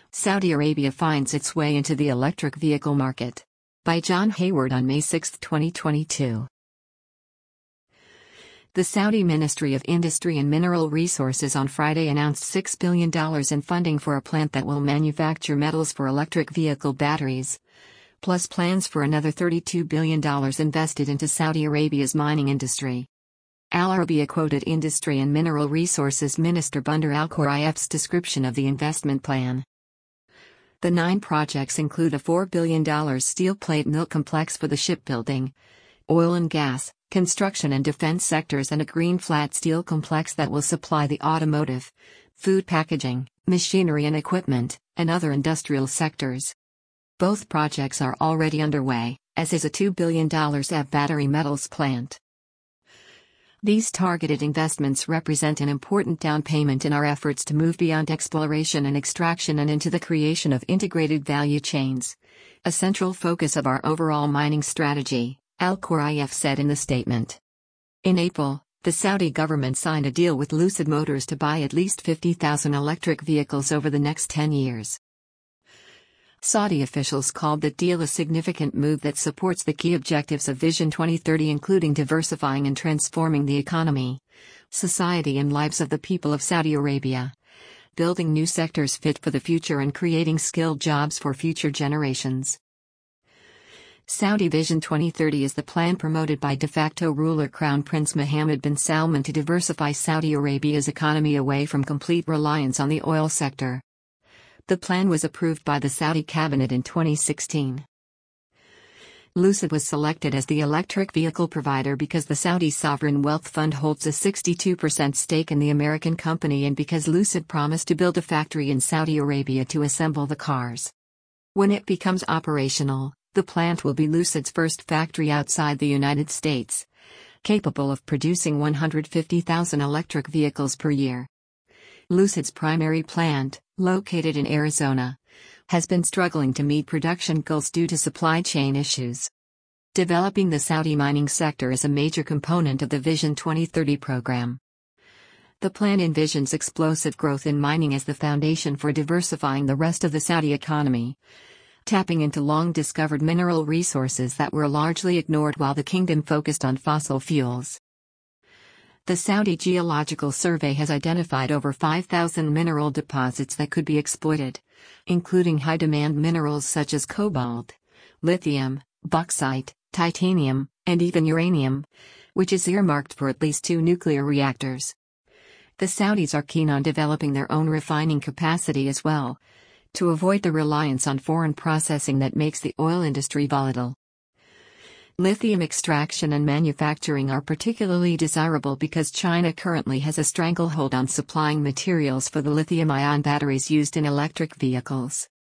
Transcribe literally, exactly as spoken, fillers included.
Saudi Arabia finds its way into the electric vehicle market. By John Hayward on May sixth, twenty twenty-two. The Saudi Ministry of Industry and Mineral Resources on Friday announced six billion dollars in funding for a plant that will manufacture metals for electric vehicle batteries, plus plans for another thirty-two billion dollars invested into Saudi Arabia's mining industry. Al Arabiya quoted Industry and Mineral Resources Minister Bandar Al Khuraif's description of the investment plan. The nine projects include a four billion dollars steel plate mill complex for the shipbuilding, oil and gas, construction and defense sectors, and a green flat steel complex that will supply the automotive, food packaging, machinery and equipment, and other industrial sectors. Both projects are already underway, as is a two billion dollars E V battery metals plant. These targeted investments represent an important down payment in our efforts to move beyond exploration and extraction and into the creation of integrated value chains, a central focus of our overall mining strategy, Al Khuraif said in the statement. In April, the Saudi government signed a deal with Lucid Motors to buy at least fifty thousand electric vehicles over the next ten years. Saudi officials called the deal a significant move that supports the key objectives of Vision twenty thirty, including diversifying and transforming the economy, society and lives of the people of Saudi Arabia, building new sectors fit for the future and creating skilled jobs for future generations. Saudi Vision twenty thirty is the plan promoted by de facto ruler Crown Prince Mohammed bin Salman to diversify Saudi Arabia's economy away from complete reliance on the oil sector. The plan was approved by the Saudi cabinet in twenty sixteen. Lucid was selected as the electric vehicle provider because the Saudi Sovereign Wealth Fund holds a sixty-two percent stake in the American company and because Lucid promised to build a factory in Saudi Arabia to assemble the cars. When it becomes operational, the plant will be Lucid's first factory outside the United States, capable of producing one hundred fifty thousand electric vehicles per year. Lucid's primary plant, located in Arizona, has been struggling to meet production goals due to supply chain issues. Developing the Saudi mining sector is a major component of the Vision twenty thirty program. The plan envisions explosive growth in mining as the foundation for diversifying the rest of the Saudi economy, tapping into long-discovered mineral resources that were largely ignored while the kingdom focused on fossil fuels. The Saudi Geological Survey has identified over five thousand mineral deposits that could be exploited, including high-demand minerals such as cobalt, lithium, bauxite, titanium, and even uranium, which is earmarked for at least two nuclear reactors. The Saudis are keen on developing their own refining capacity as well, to avoid the reliance on foreign processing that makes the oil industry volatile. Lithium extraction and manufacturing are particularly desirable because China currently has a stranglehold on supplying materials for the lithium-ion batteries used in electric vehicles.